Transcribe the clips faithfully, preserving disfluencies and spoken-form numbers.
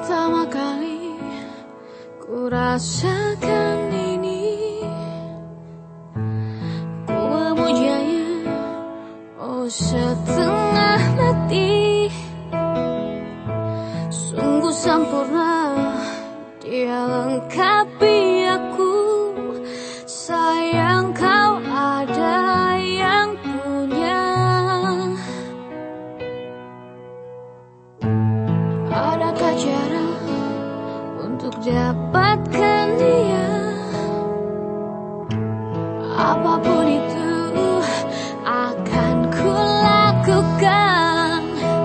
Pertama kali ku rasakan ini, ku memujanya, oh setengah mati. Sungguh sempurna dia lengkapi aku. Sayang kau ada yang punya. Adakah cara untuk dapatkan dia? Apapun itu akan ku lakukan.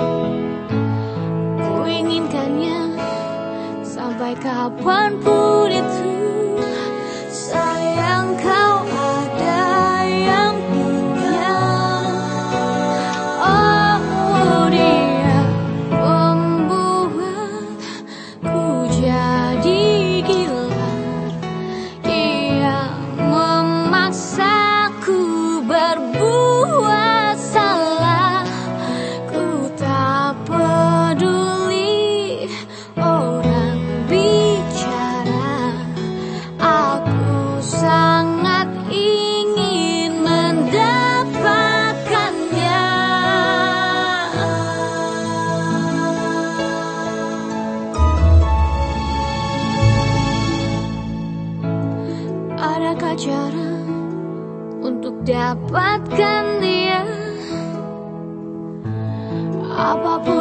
Ku inginkannya sampai kapanpun itu. Sayang kau ada yang punya. Oh, dia membuatku jadi gila. Dia memaksaku berbuat salah. Ku tak peduli orang bicara. Aku sangat ingin mendapatkannya. Adakah cara untuk dapatkan dia? Apapun